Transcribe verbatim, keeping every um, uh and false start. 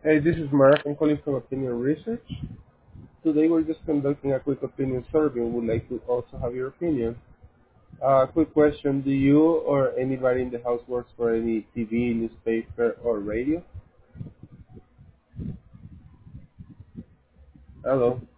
Hey, this is Mark. I'm calling from Opinion Research. Today we're just conducting a quick opinion survey and would like to also have your opinion. Uh, quick question. Do you or anybody in the house works for any T V, newspaper, or radio? Hello.